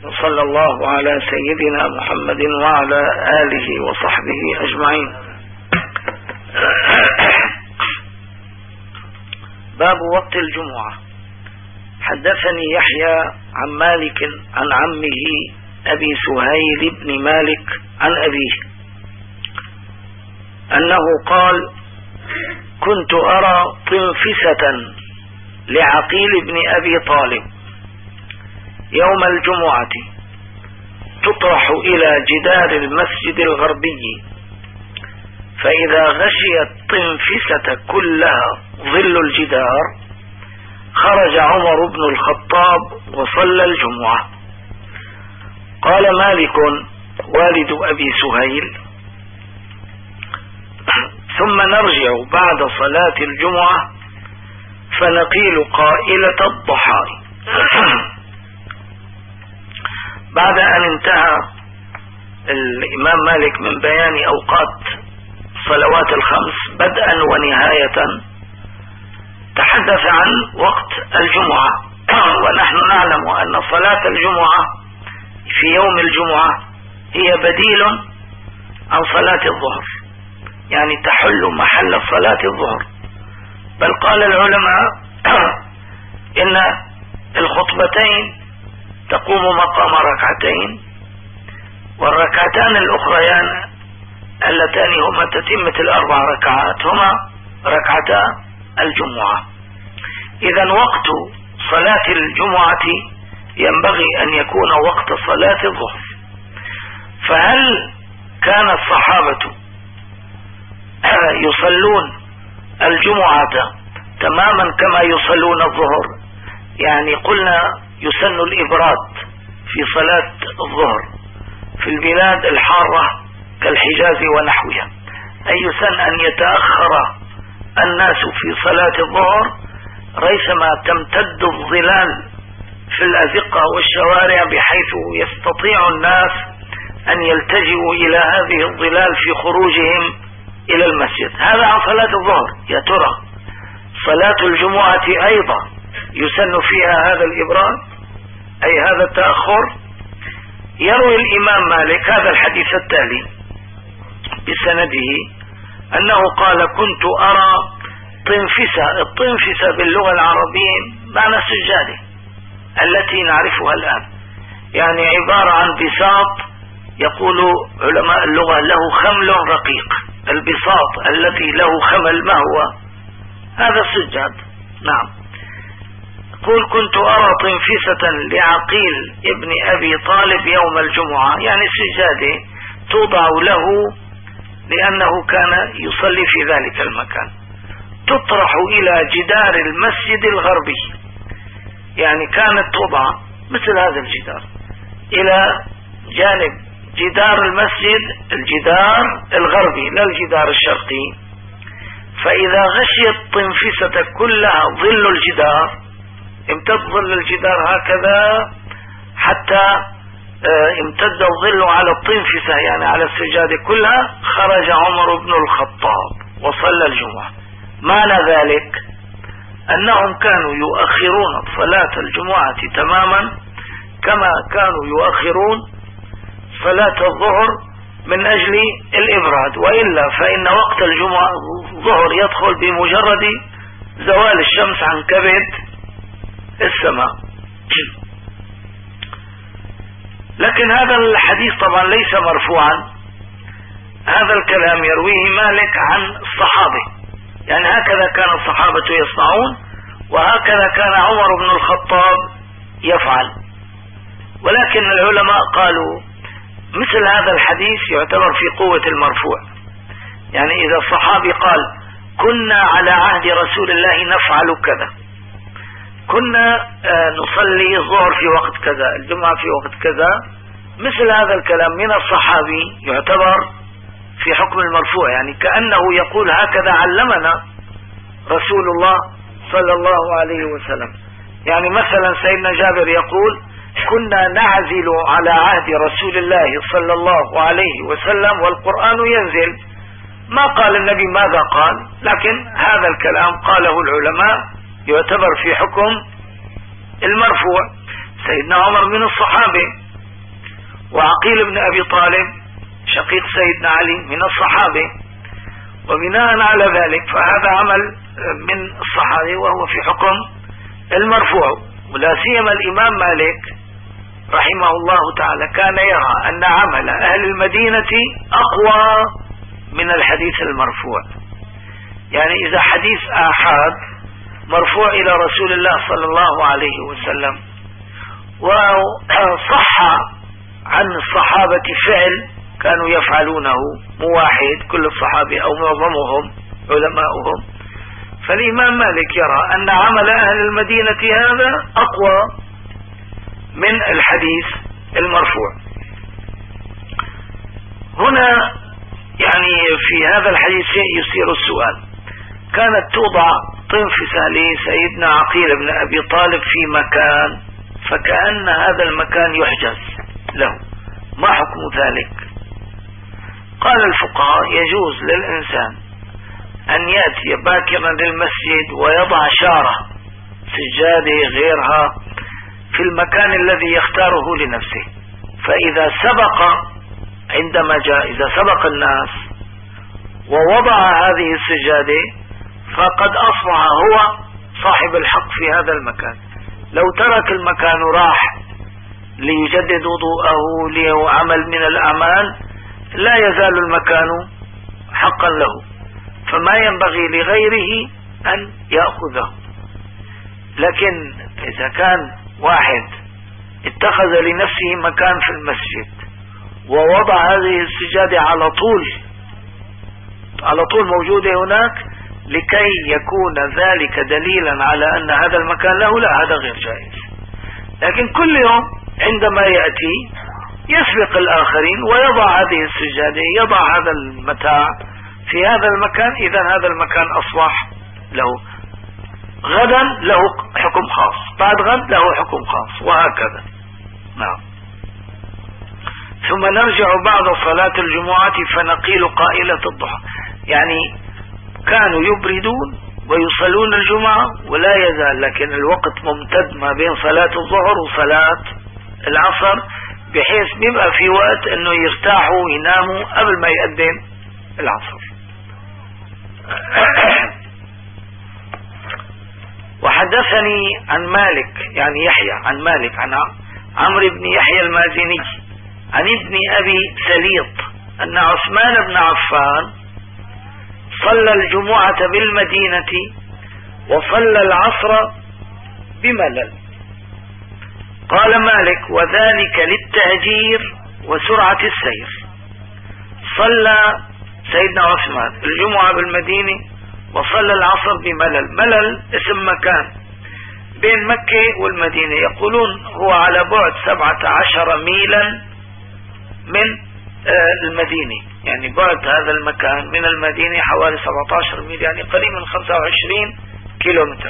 وصلى الله على سيدنا محمد وعلى آله وصحبه أجمعين. باب وقت الجمعة. حدثني يحيى عن مالك عن عمه أبي سهيل بن مالك عن أبيه أنه قال: كنت أرى طنفسة لعقيل بن أبي طالب يوم الجمعة تطرح إلى جدار المسجد الغربي، فإذا غشي الطنفسة كلها ظل الجدار خرج عمر بن الخطاب وصلى الجمعة. قال مالك والد أبي سهيل: ثم نرجع بعد صلاة الجمعة فنقيل قائلة الضحى. بعد أن انتهى الإمام مالك من بيان أوقات الصلوات الخمس بدءا ونهاية، تحدث عن وقت الجمعة. ونحن نعلم أن صلاة الجمعة في يوم الجمعة هي بديل عن صلاة الظهر، يعني تحل محل صلاة الظهر. بل قال العلماء إن الخطبتين تقوم مقام ركعتين، والركعتان الأخريان اللتان هما تتمة الأربع ركعات هما ركعتا الجمعة. إذن وقت صلاة الجمعة ينبغي أن يكون وقت صلاة الظهر. فهل كان الصحابة يصلون الجمعة تماما كما يصلون الظهر؟ يعني قلنا يسن الإبراد في صلاة الظهر في البلاد الحارة كالحجاز ونحوها، أي يسن أن يتأخر الناس في صلاة الظهر ريثما تمتد الظلال في الأزقة والشوارع بحيث يستطيع الناس أن يلتجئوا إلى هذه الظلال في خروجهم إلى المسجد. هذا عن صلاة الظهر. يا ترى صلاة الجمعة أيضا يسن فيها هذا الإبراد أي هذا التأخر؟ يروي الإمام مالك هذا الحديث التالي بسنده أنه قال: كنت أرى طنفسة. الطنفسة باللغة العربية معنى السجادة التي نعرفها الآن، يعني عبارة عن بساط يقول علماء اللغة له خمل رقيق. البساط الذي له خمل ما هو؟ هذا السجاد. نعم. قل: كنت أرى طنفسة لعقيل ابن أبي طالب يوم الجمعة، يعني السجادة توضع له لأنه كان يصلي في ذلك المكان، تطرح إلى جدار المسجد الغربي، يعني كانت توضع مثل هذا الجدار إلى جانب جدار المسجد، الجدار الغربي لا الجدار الشرقي. فإذا غشيت طنفسة كلها ظل الجدار، امتد ظل الجدار هكذا حتى امتد الظل على الطنفسة يعني على السجادة كلها، خرج عمر بن الخطاب وصلى الجمعة. معنى ذلك أنهم كانوا يؤخرون صلاة الجمعة تماما كما كانوا يؤخرون صلاة الظهر من أجل الإبراد، وإلا فإن وقت الجمعة الظهر يدخل بمجرد زوال الشمس عن كبد السماء. لكن هذا الحديث طبعا ليس مرفوعا، هذا الكلام يرويه مالك عن الصحابة، يعني هكذا كان الصحابة يصنعون وهكذا كان عمر بن الخطاب يفعل. ولكن العلماء قالوا مثل هذا الحديث يعتبر في قوة المرفوع، يعني إذا الصحابي قال: كنا على عهد رسول الله نفعل كذا، كنا نصلي الظهر في وقت كذا، الجمعة في وقت كذا، مثل هذا الكلام من الصحابي يعتبر في حكم المرفوع، يعني كأنه يقول: هكذا علمنا رسول الله صلى الله عليه وسلم. يعني مثلا سيدنا جابر يقول: كنا نعزل على عهد رسول الله صلى الله عليه وسلم والقرآن ينزل. ما قال النبي ماذا قال، لكن هذا الكلام قاله العلماء يعتبر في حكم المرفوع. سيدنا عمر من الصحابة وعقيل بن أبي طالب شقيق سيدنا علي من الصحابة، وبناء على ذلك فهذا عمل من الصحابة وهو في حكم المرفوع. ولا سيما الإمام مالك رحمه الله تعالى كان يرى أن عمل أهل المدينة أقوى من الحديث المرفوع. يعني إذا حديث آحاد مرفوع إلى رسول الله صلى الله عليه وسلم وصح عن الصحابة فعل كانوا يفعلونه، مو واحد، كل الصحابة أو معظمهم علماؤهم، فالإمام مالك يرى أن عمل أهل المدينة هذا أقوى من الحديث المرفوع. هنا يعني في هذا الحديث يصير السؤال: كانت توضع طنفسة لسيدنا عقيل بن أبي طالب في مكان، فكأن هذا المكان يحجز له، ما حكم ذلك؟ قال الفقهاء: يجوز للإنسان أن يأتي باكرا للمسجد ويضع شارة سجادة غيرها في المكان الذي يختاره لنفسه، فإذا سبق عندما جاء إذا سبق الناس ووضع هذه السجادة فقد أصبح هو صاحب الحق في هذا المكان. لو ترك المكان راح ليجدد وضوءه ليعمل من الأعمال لا يزال المكان حقا له، فما ينبغي لغيره أن يأخذه. لكن إذا كان واحد اتخذ لنفسه مكان في المسجد ووضع هذه السجادة على طول موجودة هناك لكي يكون ذلك دليلا على أن هذا المكان له، لا، هذا غير جائز. لكن كل يوم عندما يأتي يسبق الآخرين ويضع هذه السجادة، يضع هذا المتاع في هذا المكان، إذا هذا المكان أصبح له. غدا له حكم خاص، بعد غد له حكم خاص، وهكذا. نعم. ثم نرجع بعد صلاة الجمعة فنقيل قائلة الضحى. يعني كانوا يبردون ويصلون الجمعة ولا يزال، لكن الوقت ممتد ما بين صلاة الظهر وصلاة العصر، بحيث بيبقى في وقت انه يرتاحوا ويناموا قبل ما يقدم العصر. وحدثني عن مالك، يعني يحيى عن مالك عن عمرو بن يحيى المازني عن ابن أبي سليط أن عثمان بن عفان صلى الجمعة بالمدينة وصلى العصر بملل. قال مالك: وذلك للتهجير وسرعة السير. صلى سيدنا عثمان الجمعة بالمدينة وصلى العصر بملل. ملل اسم مكان بين مكة والمدينة، يقولون هو على بعد 17 ميلا من المدينة، يعني بعد هذا المكان من المدينة حوالي 17 ميل، يعني قريب من 25 كيلومتر.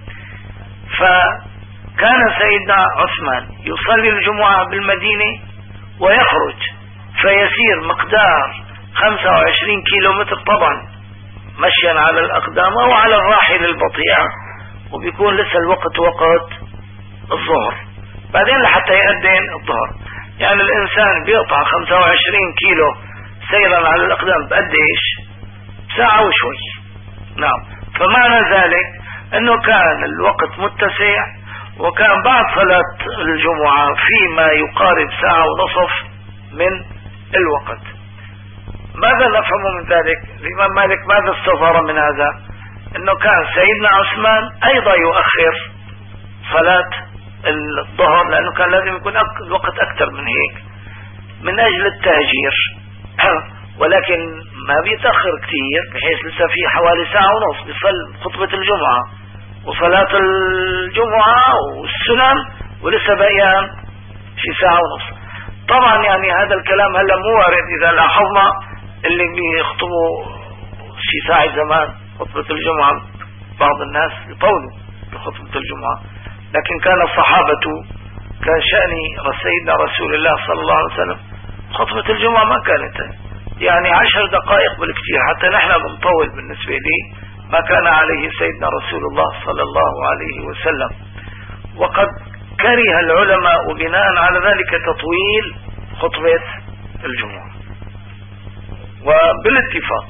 فكان سيدنا عثمان يصلي الجمعة بالمدينة ويخرج فيسير مقدار 25 كيلومتر، طبعا مشيا على الأقدام أو على الراحلة البطيئة، وبيكون لسه الوقت وقت الظهر، بعدين لحتى يأذن الظهر. يعني الإنسان بيقطع 25 كيلو سيرا على الأقدام بقديش؟ ساعة وشوي. نعم. فمعنى ذلك أنه كان الوقت متسع، وكان بعد صلاة الجمعة فيما يقارب ساعة ونصف من الوقت. ماذا نفهم من ذلك؟ الإمام مالك ماذا استظهر من هذا؟ أنه كان سيدنا عثمان أيضا يؤخر صلاة الظهر، لأنه كان لازم يكون الوقت أكثر من هيك من أجل التهجير، ولكن ما بيتأخر كثير بحيث لسه في حوالي ساعة ونص بيصل خطبة الجمعة وصلاة الجمعة والسنن، ولسه بقيان في ساعة ونص. طبعا يعني هذا الكلام هلا مو وارد. إذا لاحظنا اللي بيخطبوا في ساعة زمان خطبة الجمعة بعض الناس يطولوا بخطبة الجمعة، لكن كان الصحابة كان شأن سيدنا رسول الله صلى الله عليه وسلم خطبة الجمعة ما كانت يعني 10 دقائق بالكثير، حتى نحن بنطول بالنسبة لي ما كان عليه سيدنا رسول الله صلى الله عليه وسلم. وقد كره العلماء بناء على ذلك تطويل خطبة الجمعة وبالاتفاق.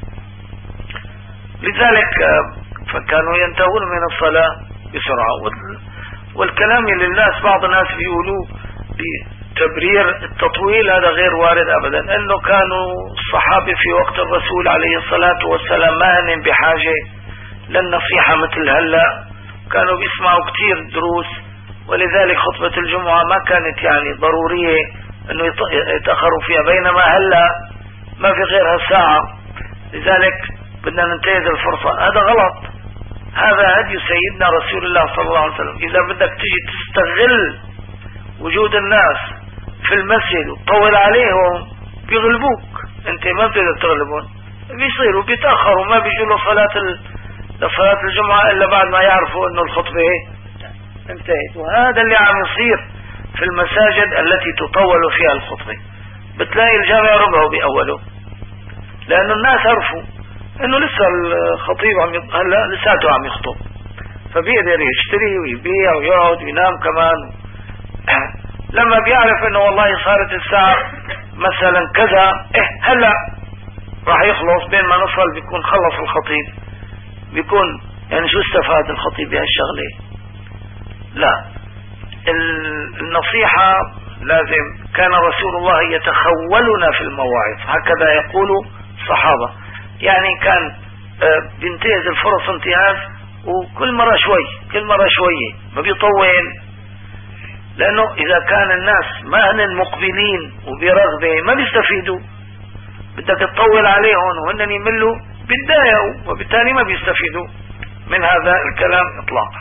لذلك فكانوا ينتهون من الصلاة بسرعة. والكلام اللي بعض الناس بيقولوا بتبرير التطويل هذا غير وارد أبدا، أنه كانوا الصحابة في وقت الرسول عليه الصلاة والسلام ما هن بحاجة للنصيحة مثل هلأ، كانوا بيسمعوا كتير دروس، ولذلك خطبة الجمعة ما كانت يعني ضرورية أنه يتأخروا فيها، بينما هلأ ما في غيرها ساعة. لذلك بدنا ننتهز الفرصة. هذا غلط، هذا هدي سيدنا رسول الله صلى الله عليه وسلم. إذا بدك تيجي تستغل وجود الناس في المسجد وتطول عليهم بيغلبوك، انت ما بتقدر تغلبهم، بيصيروا بيتأخروا ما بيجوا لصلاة الجمعة إلا بعد ما يعرفوا أنه الخطبة انتهت. وهذا اللي عم يصير في المساجد التي تطول فيها الخطبة. بتلاقي الجامع ربعه بأوله، لأن الناس عرفوا أنه لسه الخطيب هلا لساته عم يخطب، فبيقدر يشتري ويبيع ويقعد وينام كمان. لما بيعرف أنه والله صارت الساعة مثلا كذا، هلا راح يخلص، بين ما نصل بيكون خلص الخطيب، بيكون يعني شو استفاد الخطيب بهالشغلة؟ لا، النصيحة لازم. كان رسول الله يتخولنا في المواعظ، هكذا يقول الصحابة، يعني كان بينتهز الفرص انتهاز، وكل مرة شوي كل مرة شوية ما بيطول، لأنه إذا كان الناس ما هن مقبلين وبرغبة ما بيستفيدوا، بدك تطول عليهم وهن يملوا بيتضايقوا، وبالتالي ما بيستفيدوا من هذا الكلام إطلاقا.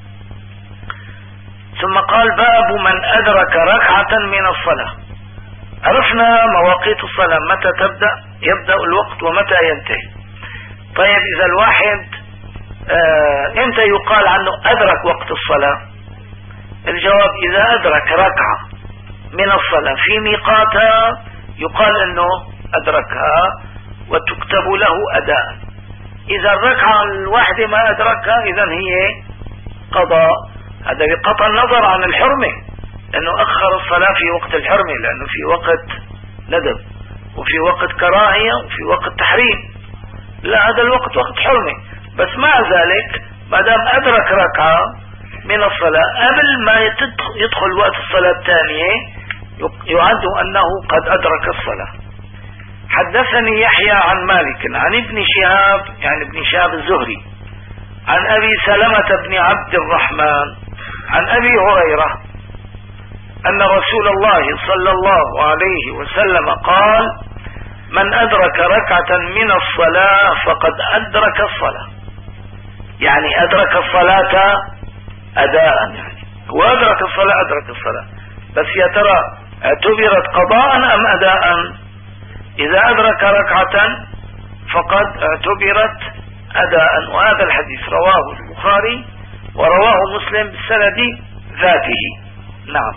ثم قال: باب من أدرك ركعة من الصلاة. عرفنا مواقيت الصلاة، متى يبدأ الوقت ومتى ينتهي. طيب إذا الواحد امتى يقال عنه أدرك وقت الصلاة؟ الجواب: إذا أدرك ركعة من الصلاة في ميقاتها يقال أنه أدركها وتكتب له أداء. إذا الركعة الواحدة ما أدركها إذن هي قضاء. هذا بقطع النظر عن الحرمة، لأنه أخر الصلاة في وقت الحرمة، لأنه في وقت ندب وفي وقت كراهية وفي وقت تحريم. لا، هذا الوقت وقت حرمة، بس مع ذلك ما دام أدرك ركعة من الصلاة قبل ما يدخل وقت الصلاة الثانية يعد أنه قد أدرك الصلاة. حدثني يحيى عن مالك عن ابن شهاب، يعني ابن شهاب الزهري، عن أبي سلمة بن عبد الرحمن عن أبي هريرة أن رسول الله صلى الله عليه وسلم قال: من أدرك ركعة من الصلاة فقد أدرك الصلاة. يعني أدرك الصلاة أداء، يعني هو أدرك الصلاة أدرك الصلاة، بس يا ترى اعتبرت قضاء أم أداء؟ إذا أدرك ركعة فقد اعتبرت أداء. وهذا الحديث رواه البخاري ورواه مسلم بالسند ذاته. نعم.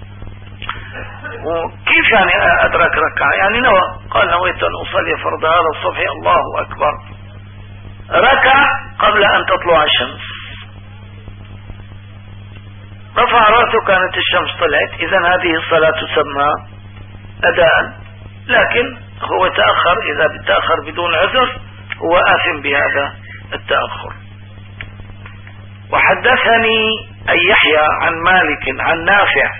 وكيف يعني أدرك ركعة؟ يعني نوى، قال: نويت أن أصلي فرض هذا الصبح، الله أكبر، ركع قبل أن تطلع الشمس، رفع رأسه كانت الشمس طلعت، إذن هذه الصلاة تسمى أداء. لكن هو تأخر، إذا بتأخر بدون عذر هو آثم بهذا التأخر. وحدثني أن يحيى عن مالك عن نافع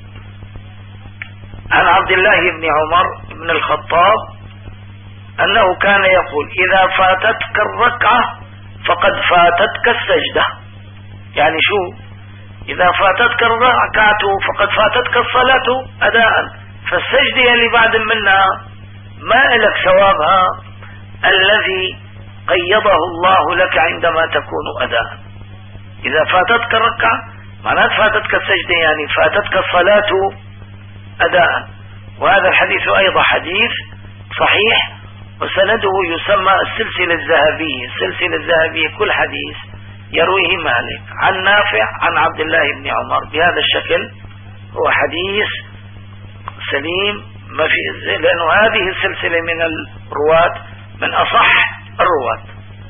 عن عبد الله بن عمر بن الخطاب أنه كان يقول: إذا فاتتك الركعة فقد فاتتك السجدة. يعني شو؟ إذا فاتتك الركعة فقد فاتتك الصلاة أداء، فالسجدة اللي بعد منها ما لك ثوابها الذي قيضه الله لك عندما تكون أداء. إذا فاتتك الركعة معناته فاتتك السجدة، يعني فاتتك الصلاة أداء. وهذا الحديث أيضا حديث صحيح، وسنده يسمى السلسلة الذهبية. السلسلة الذهبية كل حديث يرويه مالك عن نافع عن عبد الله بن عمر بهذا الشكل هو حديث سليم، ما في، لأنه هذه السلسلة من الرواة من أصح الرواة.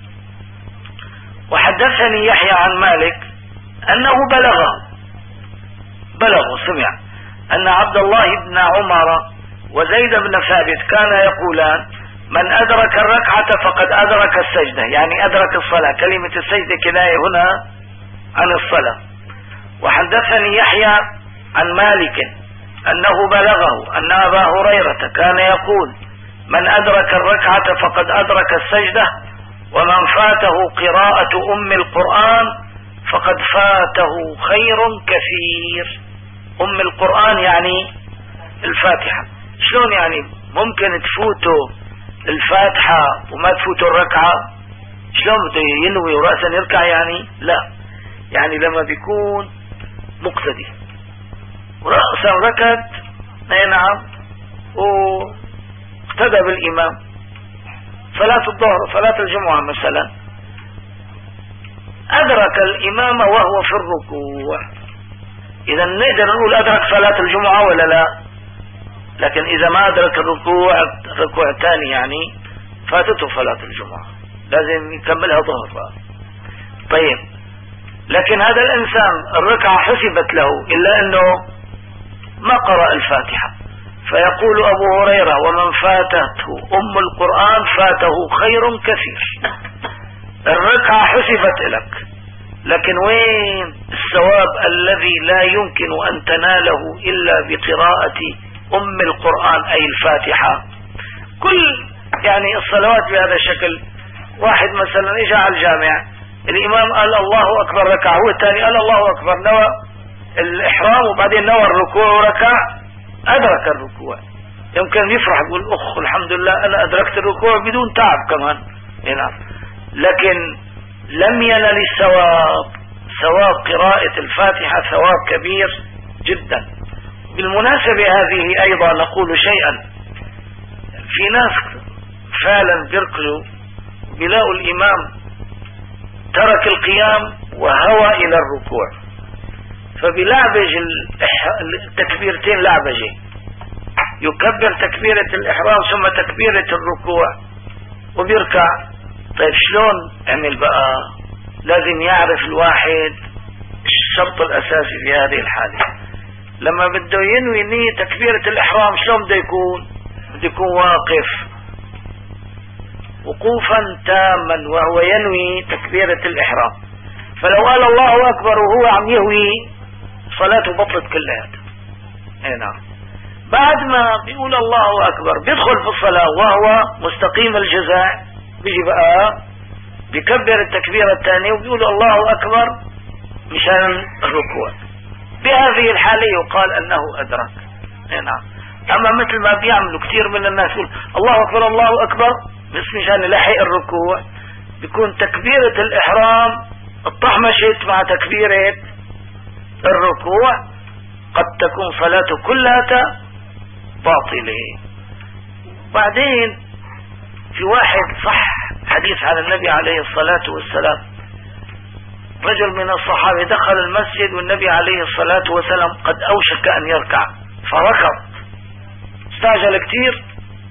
وحدثني يحيى عن مالك أنه بلغه سمع أن عبد الله بن عمر وزيد بن ثابت كان يقولان: من أدرك الركعة فقد أدرك السجدة، يعني أدرك الصلاة. كلمة السجدة كناية هنا عن الصلاة. وحدثني يحيى عن مالك أنه بلغه أن أبا هريرة كان يقول: من أدرك الركعة فقد أدرك السجدة، ومن فاته قراءة أم القرآن فقد فاته خير كثير. أم القرآن يعني الفاتحة. شلون يعني ممكن تفوتوا الفاتحة وما تفوتوا الركعة؟ شلون بده ينوي ورأسا يركع؟ يعني لا، يعني لما بيكون مقتدي ورأسا ركض، نعم، واقتدى بالإمام. صلاة الظهر، صلاة الجمعة مثلا، أدرك الإمام وهو في الركوع، إذا نقدر نقول أدرك صلاة الجمعة ولا لا؟ لكن إذا ما أدرك الركوع الثاني يعني فاتته صلاة الجمعة، لازم يكملها ظهر بقى. طيب، لكن هذا الإنسان الركعة حسبت له إلا أنه ما قرأ الفاتحة، فيقول أبو هريرة: ومن فاتته أم القرآن فاته خير كثير. الركعة حسبت لك، لكن وين الثواب الذي لا يمكن أن تناله إلا بقراءة أم القرآن أي الفاتحة؟ كل يعني الصلوات بهذا الشكل. واحد مثلا اجى على الجامع، الإمام قال الله أكبر ركع، هو الثاني قال الله أكبر، نوى الإحرام وبعدين نوى الركوع وركع، أدرك الركوع. يمكن يفرح يقول: أخ الحمد لله أنا أدركت الركوع بدون تعب كمان. نعم، لكن لم ينل الثواب، ثواب قراءة الفاتحة ثواب كبير جدا. بالمناسبة هذه أيضا نقول شيئا: في ناس فعلا بيركزوا بيلاقوا الإمام ترك القيام وهوى إلى الركوع، فبيلعبج التكبيرتين لعبجة، يكبر تكبيرة الإحرام ثم تكبيرة الركوع وبيركع. طيب شلون عمل بقى؟ لازم يعرف الواحد الشرط الأساسي في هذه الحالة. لما بده ينوي نية تكبيرة الإحرام شلون بده يكون؟ بده يكون واقف وقوفا تاما وهو ينوي تكبيرة الإحرام. فلو قال الله أكبر وهو عم يهوي صلاته بطلت كلها. نعم، بعد ما بيقول الله أكبر بيدخل في الصلاة وهو مستقيم الجزاء، بيجي بقى بيكبر التكبيرة الثانية وبيقول الله أكبر مشان الركوع. بهذه الحالة يقال أنه أدرك. نعم. أما مثل ما بيعملوا كثير من الناس يقول الله أكبر الله أكبر بس مشان يلحق الركوع، بيكون تكبيرة الإحرام الطحمشت مع تكبيرة الركوع، قد تكون صلاته كلها باطلة. بعدين في واحد صح حديث عن النبي عليه الصلاة والسلام، رجل من الصحابة دخل المسجد والنبي عليه الصلاة والسلام قد أوشك أن يركع، فركض استعجل كتير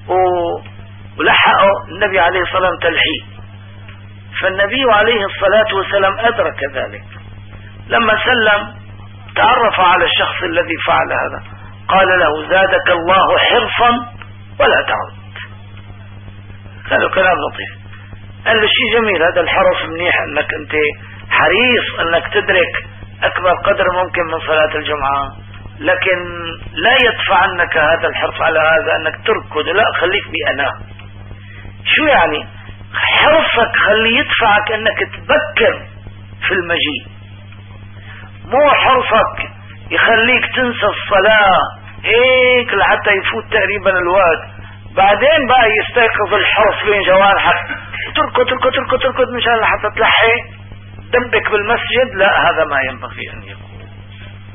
ولحقه النبي عليه الصلاة والسلام تلحيق. فالنبي عليه الصلاة والسلام أدرك ذلك، لما سلم تعرف على الشخص الذي فعل هذا، قال له زادك الله حرصا ولا تعود. قالوا كلام لطيف، قال له شيء جميل هذا الحرص منيح، انك انت حريص انك تدرك اكبر قدر ممكن من صلاة الجمعة، لكن لا يدفع عنك هذا الحرص على هذا انك تركض، لا خليك بأناء. شو يعني حرصك؟ خلي يدفعك انك تبكر في المجيء، مو حرصك يخليك تنسى الصلاة هيك لحتى يفوت تقريبا الوقت، بعدين بقى يستيقظ الحرص بين جوارحك تركض مشان لحتى تلحق دمك بالمسجد. لا، هذا ما ينبغي ان يكون.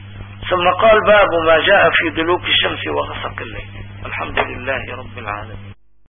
ثم قال باب ما جاء في دلوك الشمس وغسق الليل. الحمد لله رب العالمين.